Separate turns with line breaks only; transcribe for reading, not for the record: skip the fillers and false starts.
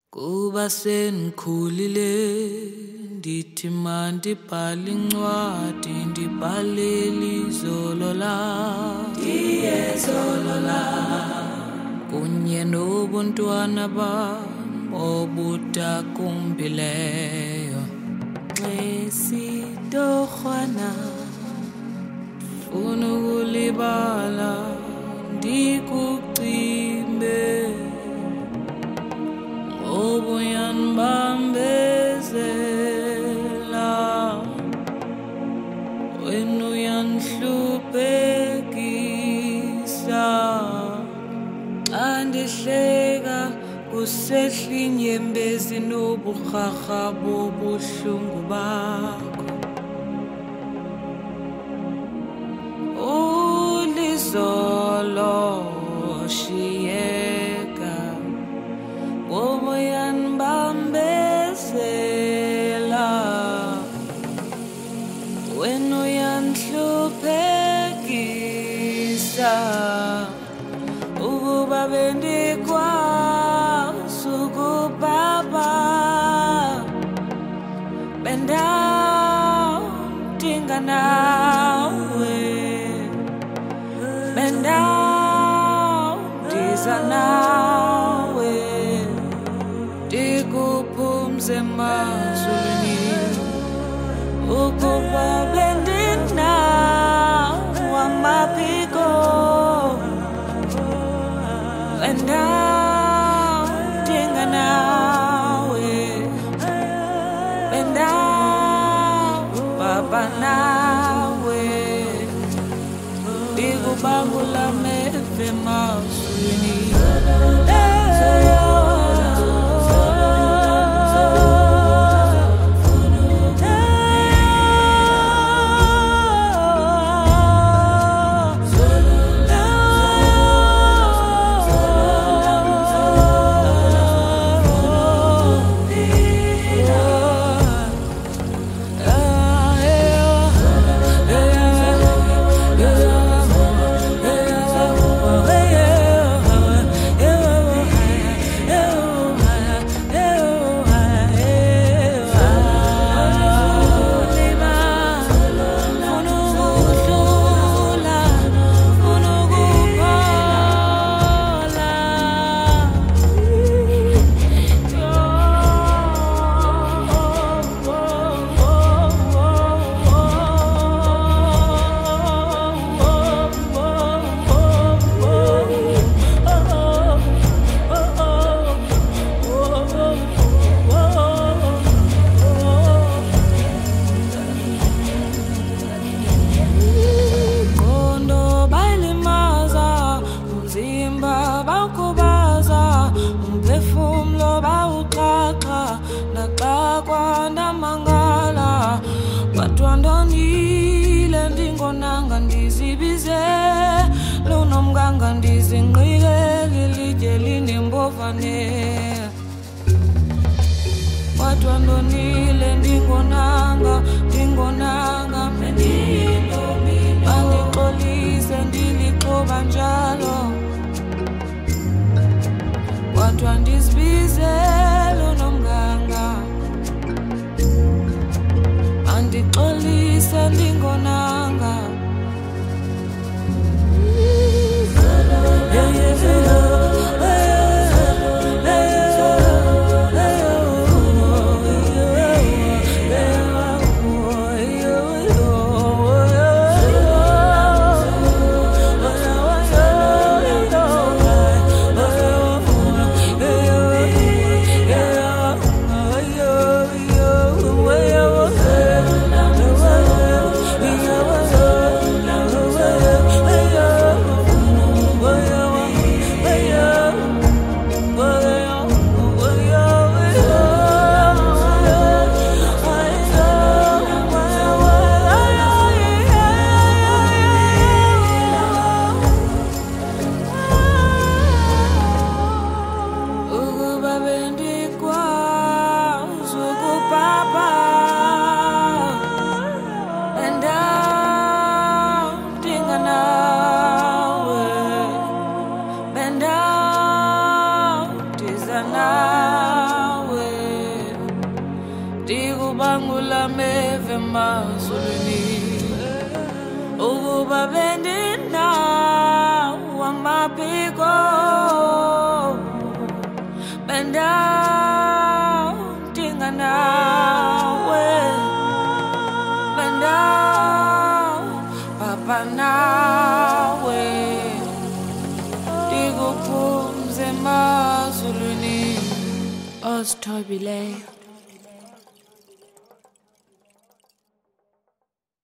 Kuba sengikhulile ndithi mandibhale incwadi ndibhalele izolo lam ndiyezolola kunye nobuntwana bam obudakumbileyo nxesitorhwana funa ukulibala ndikucimbe obuyanibambezela wena uyanihluphekisa xa ndihleka kusehla inyembezi noburharha bobuhlungu bakho ulizolo shiyeka obuyanibambezela wena uyanihluphekisa ukuba bendikwazi ukubaba bendadinga nawe bendadiza nawe ndikuphumze emazulwini ukuba bendinawo amaphiko bendadinga nawe bendababa nawe ndikubangula meve emazulwini Batwandonile ndingonanga ndizibize lunomganga ndizinqikele ilitye linembovane Batwandonile ndingonanga bandixolise ndilixhoba njalo Batwa ndizibize lunomganga andixolise ndingonanga ubangula meve mazulwini ukuba bendina wamaphiko benda dinga nawe benda papa nawe dikuphumze mazulwini ozithobile